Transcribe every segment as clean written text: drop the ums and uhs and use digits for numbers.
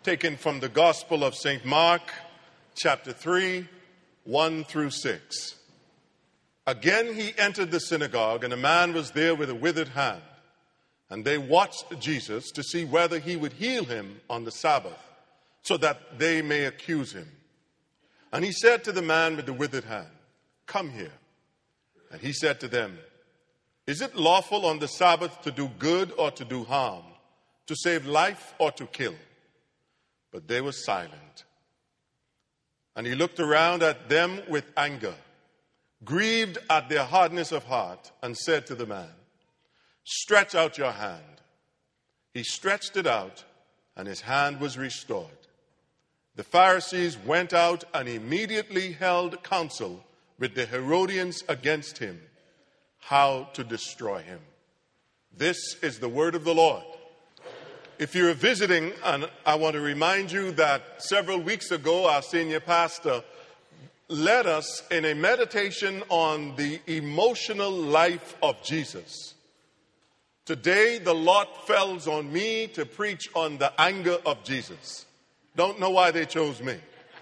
taken from the Gospel of St. Mark, chapter 3, 1 through 6. Again he entered the synagogue, and a man was there with a withered hand. And they watched Jesus to see whether he would heal him on the Sabbath, so that they may accuse him. And he said to the man with the withered hand, "Come here." And he said to them, "Is it lawful on the Sabbath to do good or to do harm, to save life or to kill?" But they were silent. And he looked around at them with anger, grieved at their hardness of heart, and said to the man, "Stretch out your hand." He stretched it out, and his hand was restored. The Pharisees went out and immediately held counsel with the Herodians against him, how to destroy him. This is the word of the Lord. If you're visiting, and I want to remind you that several weeks ago, our senior pastor led us in a meditation on the emotional life of Jesus. Today, the lot falls on me to preach on the anger of Jesus. Don't know why they chose me.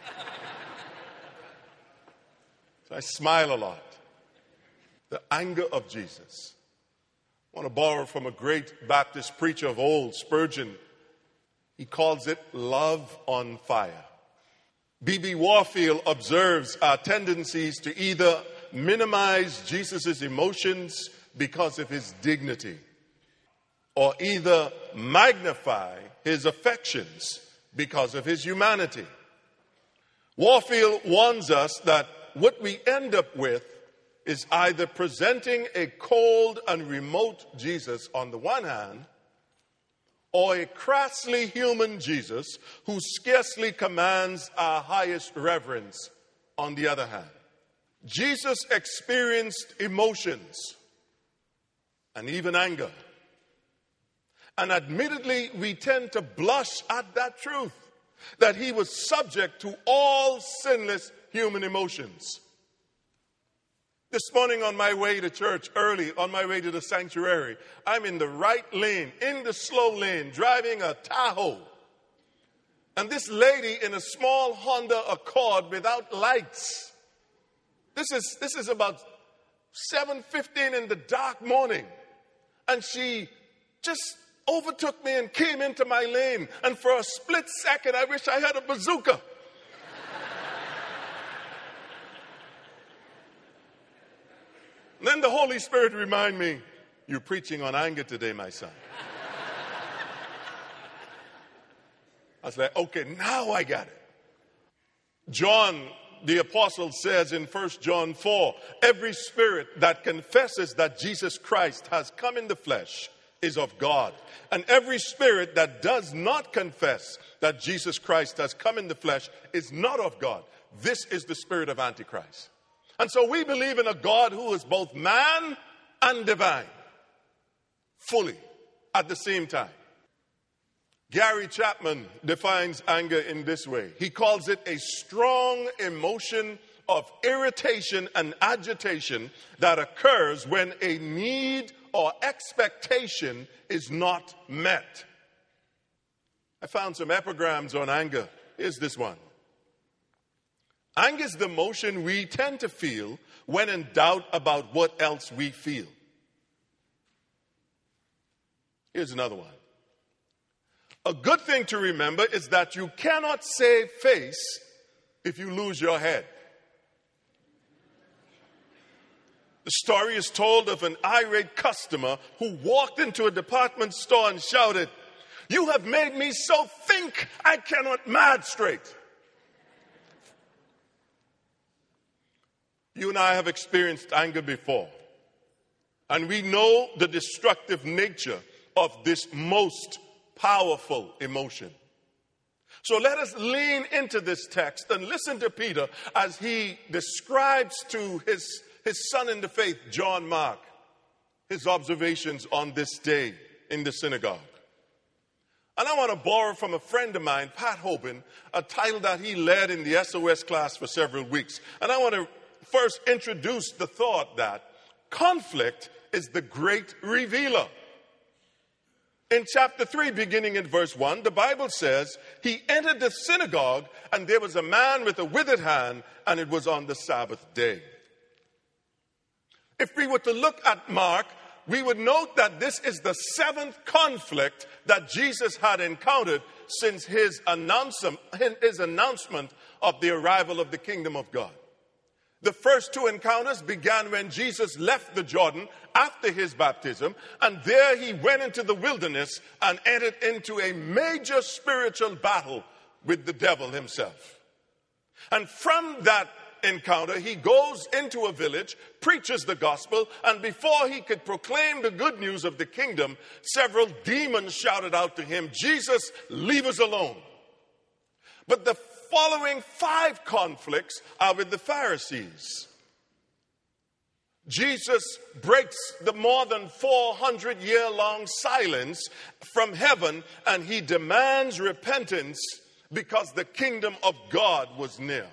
So I smile a lot. The anger of Jesus. I want to borrow from a great Baptist preacher of old, Spurgeon. He calls it love on fire. B.B. Warfield observes our tendencies to either minimize Jesus' emotions because of his dignity, or either magnify his affections because of his humanity. Warfield warns us that what we end up with is either presenting a cold and remote Jesus on the one hand, or a crassly human Jesus who scarcely commands our highest reverence on the other hand. Jesus experienced emotions and even anger. And admittedly, we tend to blush at that truth, that he was subject to all sinless human emotions. This morning on my way to church, early on my way to the sanctuary, I'm in the right lane, in the slow lane, driving a Tahoe. And this lady in a small Honda Accord without lights. This is about 7:15 in the dark morning. And she just overtook me and came into my lane. And for a split second, I wish I had a bazooka. And then the Holy Spirit reminded me, "You're preaching on anger today, my son." I was like, okay, now I got it. John, the apostle, says in 1 John 4, every spirit that confesses that Jesus Christ has come in the flesh is of God. And every spirit that does not confess that Jesus Christ has come in the flesh is not of God. This is the spirit of Antichrist. And so we believe in a God who is both man and divine, fully, at the same time. Gary Chapman defines anger in this way. He calls it a strong emotion of irritation and agitation that occurs when a need or expectation is not met. I found some epigrams on anger. Here's this one. Anger is the emotion we tend to feel when in doubt about what else we feel. Here's another one. A good thing to remember is that you cannot save face if you lose your head. The story is told of an irate customer who walked into a department store and shouted, "You have made me so think I cannot mad straight." You and I have experienced anger before, and we know the destructive nature of this most powerful emotion. So let us lean into this text and listen to Peter as he describes to his son in the faith, John Mark, his observations on this day in the synagogue. And I want to borrow from a friend of mine, Pat Hoban, a title that he led in the SOS class for several weeks. And I want to first introduce the thought that conflict is the great revealer. In chapter 3, beginning in verse 1, the Bible says, he entered the synagogue, and there was a man with a withered hand, and it was on the Sabbath day. If we were to look at Mark, we would note that this is the 7th conflict that Jesus had encountered since his announcement of the arrival of the kingdom of God. The first 2 encounters began when Jesus left the Jordan after his baptism, and there he went into the wilderness and entered into a major spiritual battle with the devil himself. And from that encounter, he goes into a village, preaches the gospel, and before he could proclaim the good news of the kingdom, several demons shouted out to him, "Jesus, leave us alone." But the following 5 conflicts are with the Pharisees. Jesus breaks the more than 400-year-long silence from heaven, and he demands repentance because the kingdom of God was near.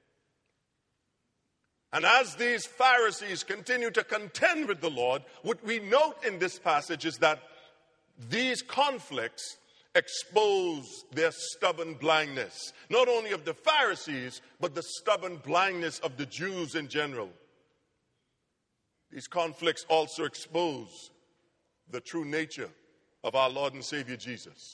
And as these Pharisees continue to contend with the Lord, what we note in this passage is that these conflicts expose their stubborn blindness, not only of the Pharisees, but the stubborn blindness of the Jews in general. These conflicts also expose the true nature of our Lord and Savior Jesus.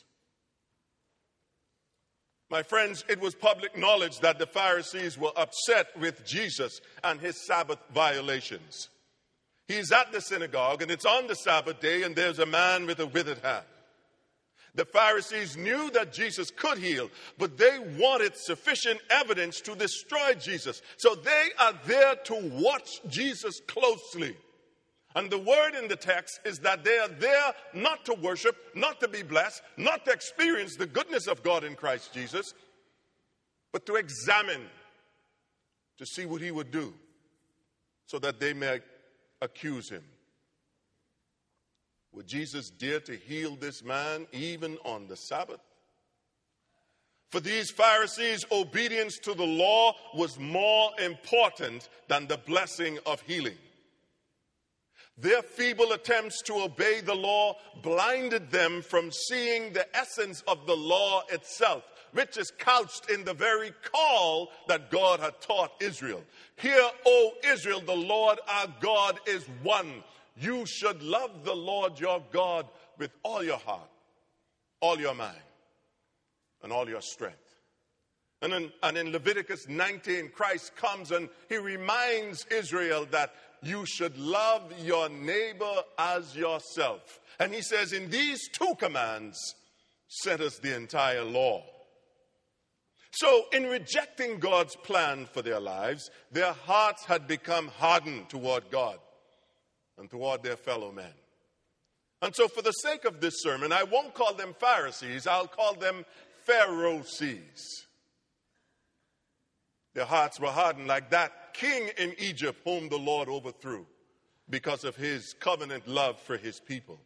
My friends, it was public knowledge that the Pharisees were upset with Jesus and his Sabbath violations. He's at the synagogue, and it's on the Sabbath day, and there's a man with a withered hand. The Pharisees knew that Jesus could heal, but they wanted sufficient evidence to destroy Jesus. So they are there to watch Jesus closely. And the word in the text is that they are there not to worship, not to be blessed, not to experience the goodness of God in Christ Jesus, but to examine, to see what he would do, so that they may accuse him. Would Jesus dare to heal this man even on the Sabbath? For these Pharisees, obedience to the law was more important than the blessing of healing. Their feeble attempts to obey the law blinded them from seeing the essence of the law itself, which is couched in the very call that God had taught Israel. Hear, O Israel, the Lord our God is one. You should love the Lord your God with all your heart, all your mind, and all your strength. And in Leviticus 19, Christ comes and he reminds Israel that you should love your neighbor as yourself. And he says, in these 2 commands centers the entire law. So in rejecting God's plan for their lives, their hearts had become hardened toward God and toward their fellow men. And so for the sake of this sermon, I won't call them Pharisees, I'll call them Pharaohsees. Their hearts were hardened like that king in Egypt whom the Lord overthrew because of his covenant love for his people.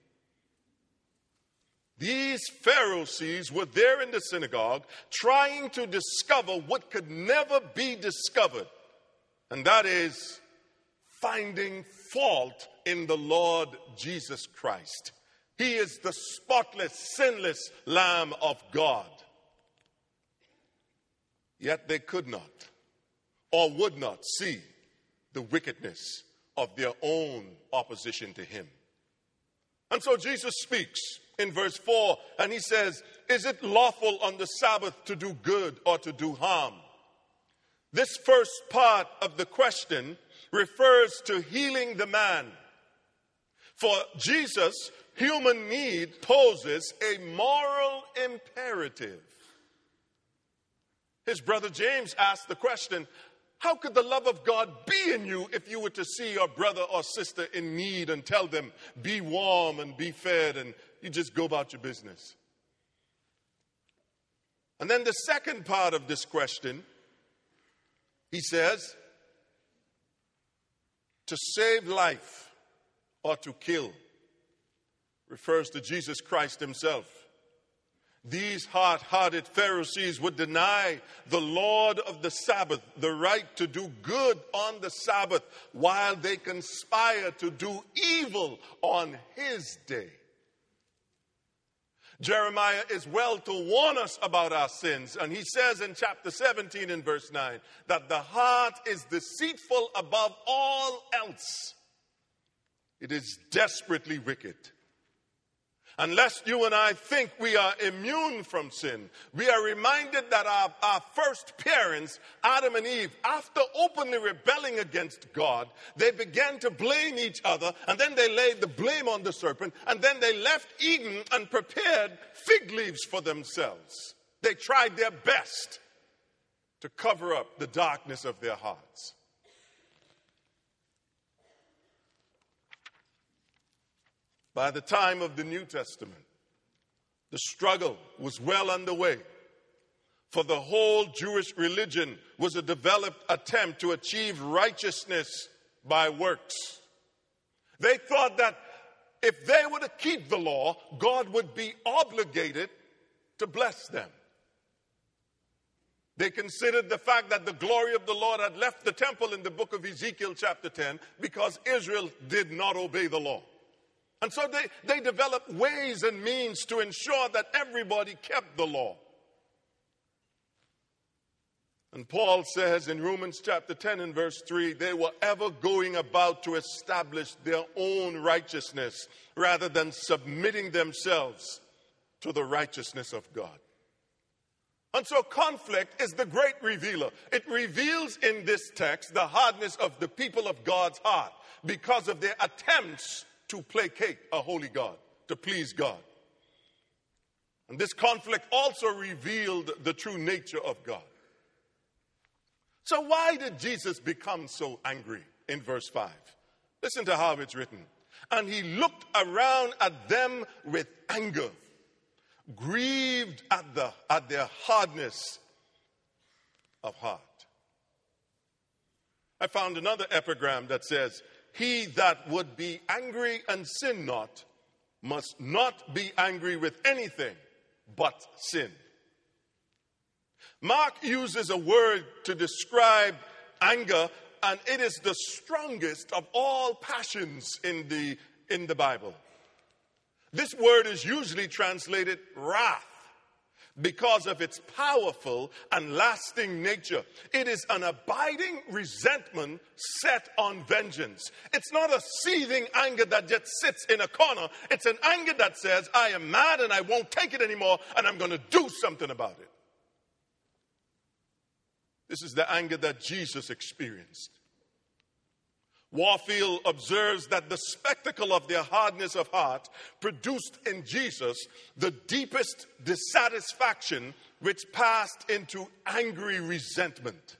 These Pharisees were there in the synagogue trying to discover what could never be discovered, and that is finding fault in the Lord Jesus Christ. He is the spotless, sinless Lamb of God. Yet they could not or would not see the wickedness of their own opposition to him. And so Jesus speaks in verse 4, and he says, is it lawful on the Sabbath to do good or to do harm? This first part of the question refers to healing the man. For Jesus, human need poses a moral imperative. His brother James asked the question, how could the love of God be in you if you were to see your brother or sister in need and tell them, be warm and be fed, and you just go about your business? And then the second part of this question, he says, to save life or to kill, refers to Jesus Christ himself. These hard-hearted Pharisees would deny the Lord of the Sabbath the right to do good on the Sabbath while they conspire to do evil on his day. Jeremiah is well to warn us about our sins. And he says in chapter 17 in verse 9 that the heart is deceitful above all else. It is desperately wicked. Unless you and I think we are immune from sin, we are reminded that our first parents, Adam and Eve, after openly rebelling against God, they began to blame each other, and then they laid the blame on the serpent, and then they left Eden and prepared fig leaves for themselves. They tried their best to cover up the darkness of their hearts. By the time of the New Testament, the struggle was well underway. For the whole Jewish religion was a developed attempt to achieve righteousness by works. They thought that if they were to keep the law, God would be obligated to bless them. They considered the fact that the glory of the Lord had left the temple in the book of Ezekiel chapter 10 because Israel did not obey the law. And so they developed ways and means to ensure that everybody kept the law. And Paul says in Romans chapter 10 and verse 3, they were ever going about to establish their own righteousness rather than submitting themselves to the righteousness of God. And so conflict is the great revealer. It reveals in this text the hardness of the people of God's heart because of their attempts to placate a holy God, to please God. And this conflict also revealed the true nature of God. So why did Jesus become so angry in verse 5? Listen to how it's written. And he looked around at them with anger, grieved at their hardness of heart. I found another epigram that says, he that would be angry and sin not must not be angry with anything but sin. Mark uses a word to describe anger, and it is the strongest of all passions in the Bible. This word is usually translated wrath because of its powerful and lasting nature. It is an abiding resentment set on vengeance. It's not a seething anger that just sits in a corner. It's an anger that says, I am mad and I won't take it anymore and I'm going to do something about it. This is the anger that Jesus experienced. Warfield observes that the spectacle of their hardness of heart produced in Jesus the deepest dissatisfaction, which passed into angry resentment.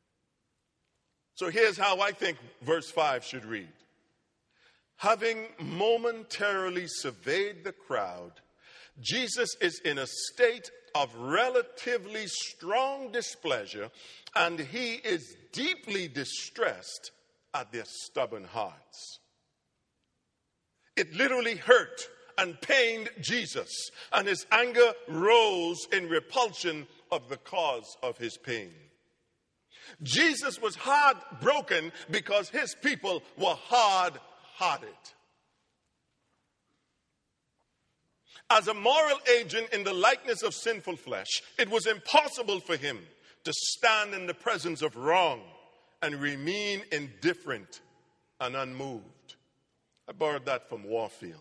So here's how I think verse 5 should read. Having momentarily surveyed the crowd, Jesus is in a state of relatively strong displeasure, and he is deeply distressed at their stubborn hearts. It literally hurt and pained Jesus, and his anger rose in repulsion of the cause of his pain. Jesus was heartbroken because his people were hard-hearted. As a moral agent in the likeness of sinful flesh, it was impossible for him to stand in the presence of wrong and remain indifferent and unmoved. I borrowed that from Warfield.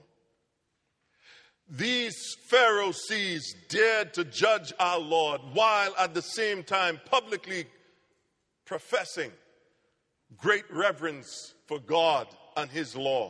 These Pharisees dared to judge our Lord while at the same time publicly professing great reverence for God and his law.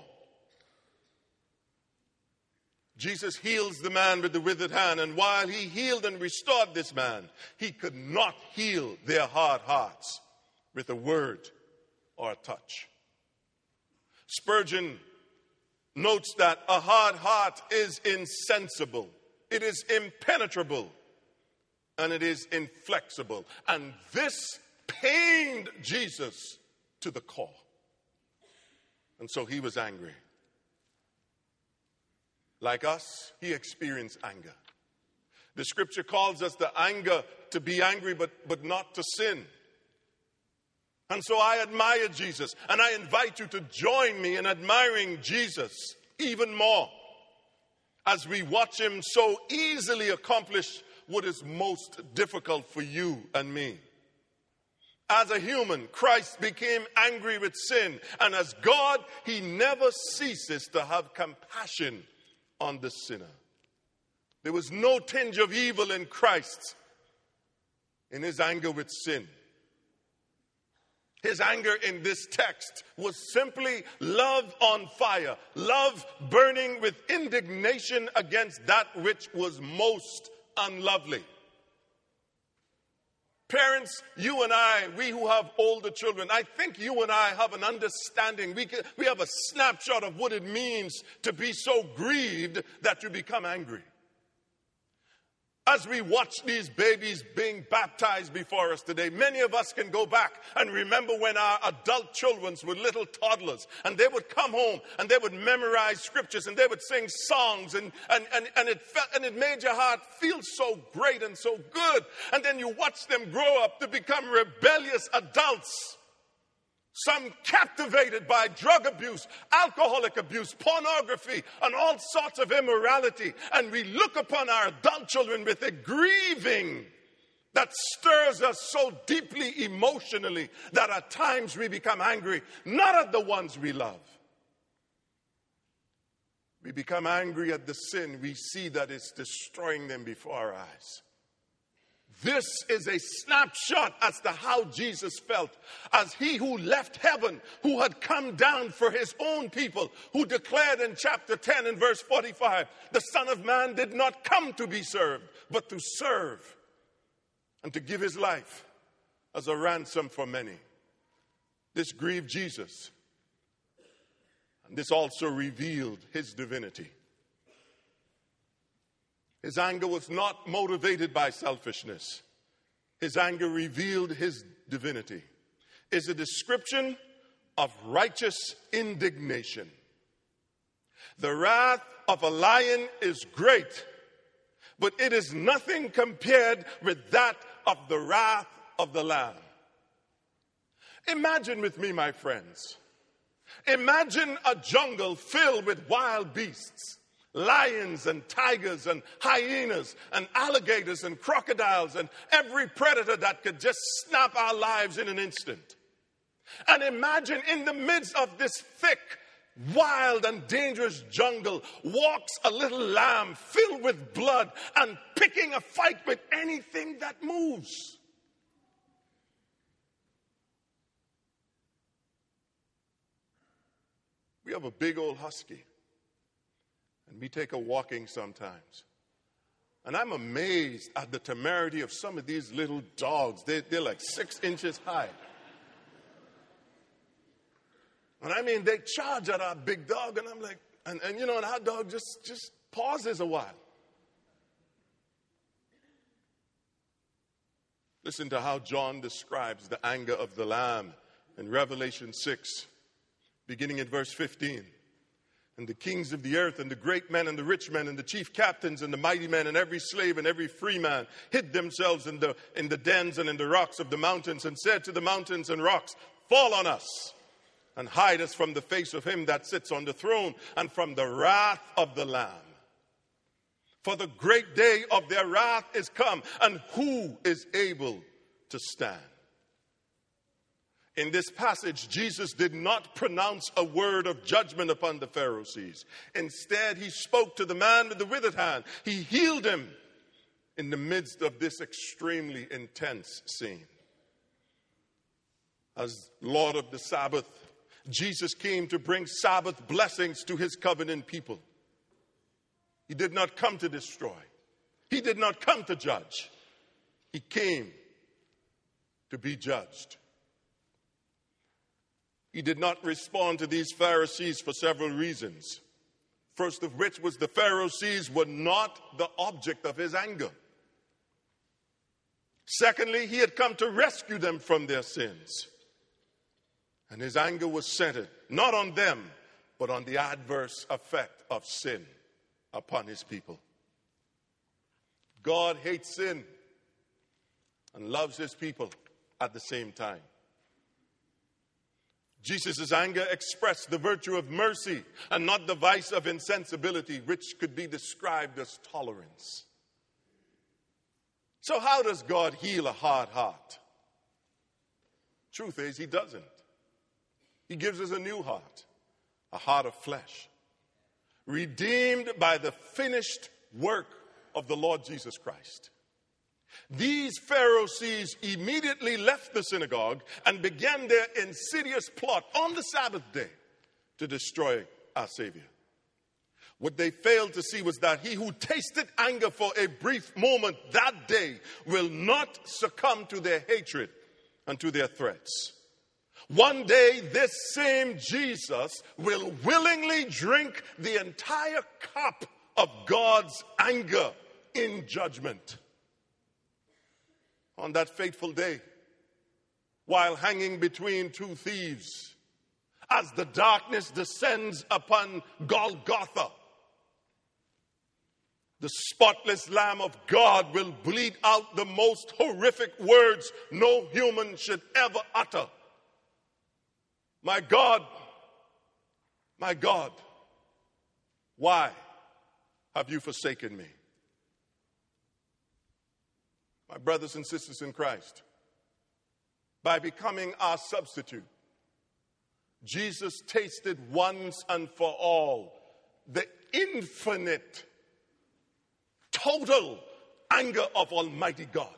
Jesus heals the man with the withered hand, and while he healed and restored this man, he could not heal their hard hearts with a word or a touch. Spurgeon notes that a hard heart is insensible, it is impenetrable, and it is inflexible. And this pained Jesus to the core. And so he was angry. Like us, he experienced anger. The scripture calls us the anger to be angry, but not to sin. And so I admire Jesus, and I invite you to join me in admiring Jesus even more. as we watch him so easily accomplish what is most difficult for you and me. As a human, Christ became angry with sin, and as God, he never ceases to have compassion on the sinner. There was no tinge of evil in Christ in his anger with sin. His anger in this text was simply love on fire, love burning with indignation against that which was most unlovely. Parents, you and I, we who have older children, I think you and I have an understanding. We have a snapshot of what it means to be so grieved that you become angry. As we watch these babies being baptized before us today, many of us can go back and remember when our adult children were little toddlers, and they would come home and they would memorize scriptures and they would sing songs, and it made your heart feel so great and so good. And then you watch them grow up to become rebellious adults. Some captivated by drug abuse, alcoholic abuse, pornography, and all sorts of immorality. And we look upon our adult children with a grieving that stirs us so deeply emotionally that at times we become angry, not at the ones we love. We become angry at the sin we see that is destroying them before our eyes. This is a snapshot as to how Jesus felt as he who left heaven, who had come down for his own people, who declared in chapter 10 and verse 45, the Son of Man did not come to be served, but to serve and to give his life as a ransom for many. This grieved Jesus, and this also revealed his divinity. His anger was not motivated by selfishness. His anger revealed his divinity. It's a description of righteous indignation. The wrath of a lion is great, but it is nothing compared with that of the wrath of the Lamb. Imagine with me, my friends. Imagine a jungle filled with wild beasts. Lions and tigers and hyenas and alligators and crocodiles and every predator that could just snap our lives in an instant. And imagine in the midst of this thick, wild and dangerous jungle walks a little lamb filled with blood and picking a fight with anything that moves. We have a big old husky. And we take a walking sometimes. And I'm amazed at the temerity of some of these little dogs. They're like 6 inches high. And I mean, they charge at our big dog. And I'm like, and our dog just pauses a while. Listen to how John describes the anger of the Lamb in Revelation 6, beginning at verse 15. And the kings of the earth and the great men and the rich men and the chief captains and the mighty men and every slave and every free man hid themselves in the dens and in the rocks of the mountains and said to the mountains and rocks, fall on us and hide us from the face of him that sits on the throne and from the wrath of the Lamb. For the great day of their wrath is come, and who is able to stand? In this passage, Jesus did not pronounce a word of judgment upon the Pharisees. Instead, he spoke to the man with the withered hand. He healed him in the midst of this extremely intense scene. As Lord of the Sabbath, Jesus came to bring Sabbath blessings to his covenant people. He did not come to destroy. He did not come to judge. He came to be judged. He did not respond to these Pharisees for several reasons. First of which was the Pharisees were not the object of his anger. Secondly, he had come to rescue them from their sins. And his anger was centered not on them, but on the adverse effect of sin upon his people. God hates sin and loves his people at the same time. Jesus' anger expressed the virtue of mercy and not the vice of insensibility, which could be described as tolerance. So how does God heal a hard heart? Truth is, he doesn't. He gives us a new heart, a heart of flesh, redeemed by the finished work of the Lord Jesus Christ. These Pharisees immediately left the synagogue and began their insidious plot on the Sabbath day to destroy our Savior. What they failed to see was that he who tasted anger for a brief moment that day will not succumb to their hatred and to their threats. One day, this same Jesus will willingly drink the entire cup of God's anger in judgment. On that fateful day, while hanging between two thieves, as the darkness descends upon Golgotha, the spotless Lamb of God will bleat out the most horrific words no human should ever utter. My God, why have you forsaken me? My brothers and sisters in Christ, by becoming our substitute, Jesus tasted once and for all the infinite, total anger of Almighty God.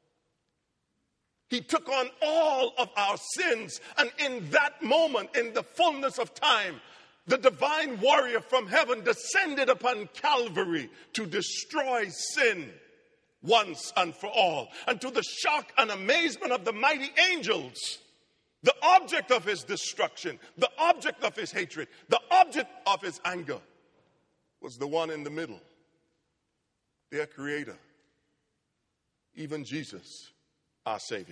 He took on all of our sins, and in that moment, in the fullness of time, the divine warrior from heaven descended upon Calvary to destroy sin once and for all. And to the shock and amazement of the mighty angels, the object of his destruction, the object of his hatred, the object of his anger was the one in the middle, their creator, even Jesus, our Savior.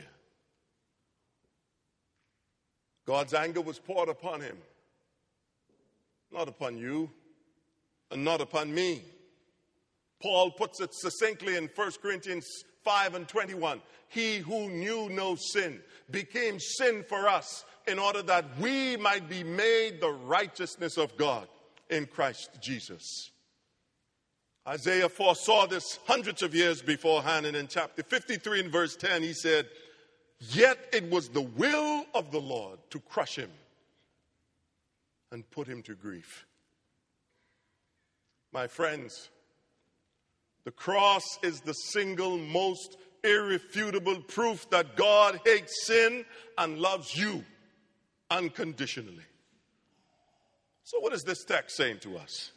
God's anger was poured upon him, not upon you and not upon me. Paul puts it succinctly in 1 Corinthians 5:21. He who knew no sin became sin for us in order that we might be made the righteousness of God in Christ Jesus. Isaiah foresaw this hundreds of years beforehand, and in chapter 53 and verse 10 he said, "Yet it was the will of the Lord to crush him and put him to grief." My friends, the cross is the single most irrefutable proof that God hates sin and loves you unconditionally. So what is this text saying to us?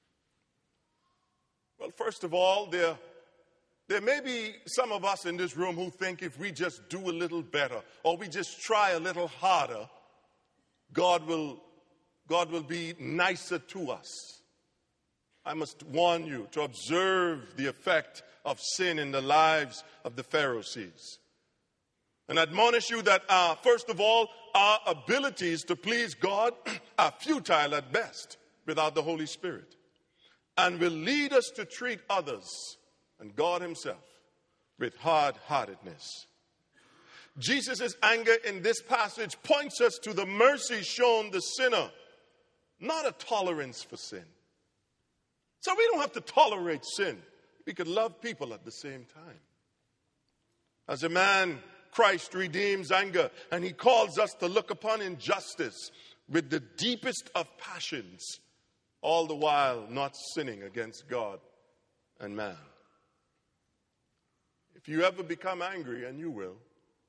Well, first of all, there may be some of us in this room who think if we just do a little better or we just try a little harder, God will be nicer to us. I must warn you to observe the effect of sin in the lives of the Pharisees. And admonish you that, first of all, our abilities to please God are futile at best without the Holy Spirit, and will lead us to treat others and God himself with hard-heartedness. Jesus' anger in this passage points us to the mercy shown the sinner, not a tolerance for sin. So we don't have to tolerate sin. We could love people at the same time. As a man, Christ redeems anger, and he calls us to look upon injustice with the deepest of passions, all the while not sinning against God and man. If you ever become angry, and you will,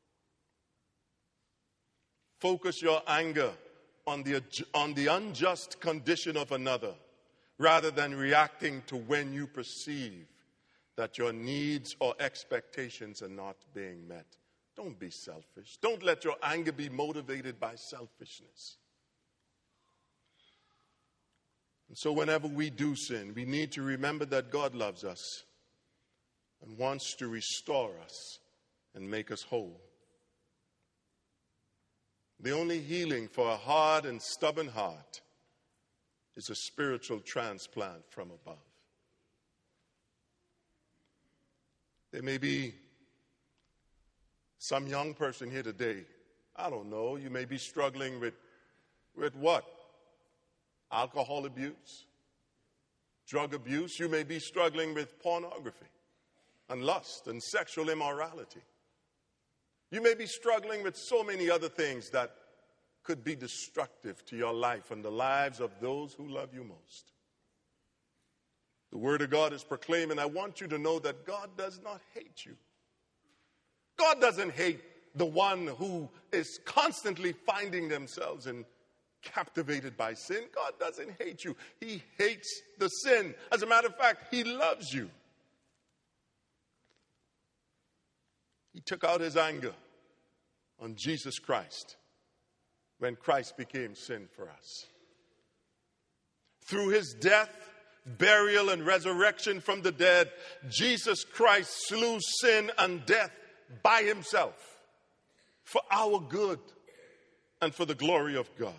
focus your anger on the unjust condition of another, rather than reacting to when you perceive that your needs or expectations are not being met. Don't be selfish. Don't let your anger be motivated by selfishness. And so whenever we do sin, we need to remember that God loves us and wants to restore us and make us whole. The only healing for a hard and stubborn heart is a spiritual transplant from above. There may be some young person here today, I don't know, you may be struggling with with what? Alcohol abuse, drug abuse. You may be struggling with pornography and lust and sexual immorality. You may be struggling with so many other things that could be destructive to your life and the lives of those who love you most. The Word of God is proclaimed, and I want you to know that God does not hate you. God doesn't hate the one who is constantly finding themselves captivated by sin. God doesn't hate you. He hates the sin. As a matter of fact, He loves you. He took out His anger on Jesus Christ when Christ became sin for us. Through His death, burial, and resurrection from the dead, Jesus Christ slew sin and death by Himself for our good and for the glory of God.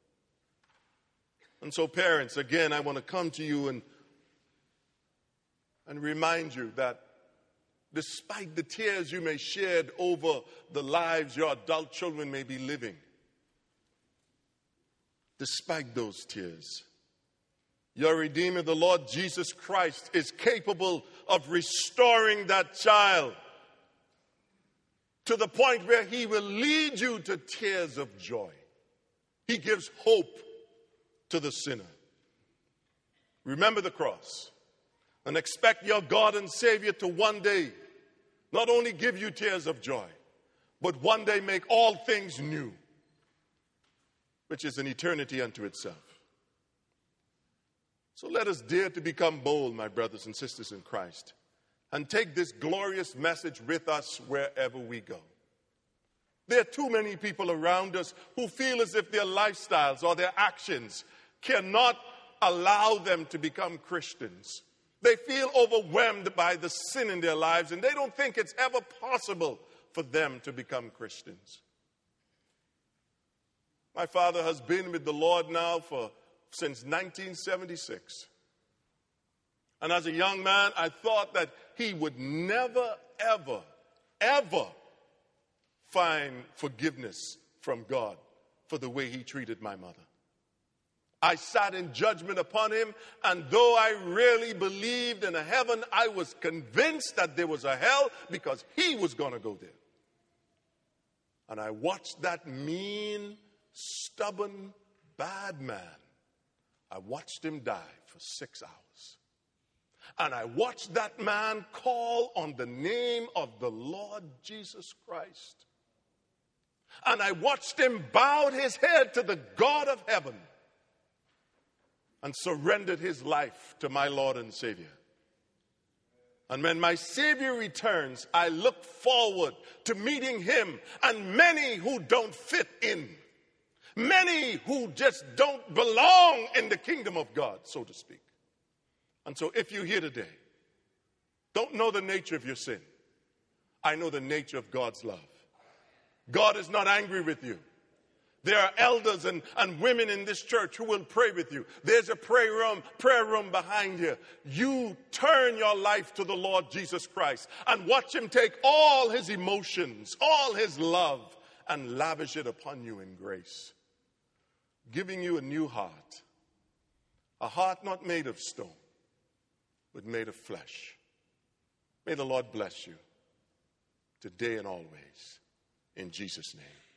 And so, parents, again, I want to come to you and remind you that despite the tears you may shed over the lives your adult children may be living, despite those tears, your Redeemer, the Lord Jesus Christ, is capable of restoring that child to the point where He will lead you to tears of joy. He gives hope to the sinner. Remember the cross and expect your God and Savior to one day not only give you tears of joy, but one day make all things new, which is an eternity unto itself. So let us dare to become bold, my brothers and sisters in Christ, and take this glorious message with us wherever we go. There are too many people around us who feel as if their lifestyles or their actions cannot allow them to become Christians. They feel overwhelmed by the sin in their lives, and they don't think it's ever possible for them to become Christians. My father has been with the Lord now since 1976. And as a young man, I thought that he would never, ever, ever find forgiveness from God for the way he treated my mother. I sat in judgment upon him, and though I really believed in a heaven, I was convinced that there was a hell because he was going to go there. And I watched that mean, stubborn, bad man. I watched him die for 6 hours. And I watched that man call on the name of the Lord Jesus Christ. And I watched him bow his head to the God of heaven and surrendered his life to my Lord and Savior. And when my Savior returns, I look forward to meeting him and many who don't fit in. Many who just don't belong in the kingdom of God, so to speak. And so if you're here today, don't know the nature of your sin. I know the nature of God's love. God is not angry with you. There are elders and women in this church who will pray with you. There's a prayer room behind you. You turn your life to the Lord Jesus Christ and watch him take all his emotions, all his love, and lavish it upon you in grace, giving you a new heart, a heart not made of stone, but made of flesh. May the Lord bless you today and always. In Jesus' name.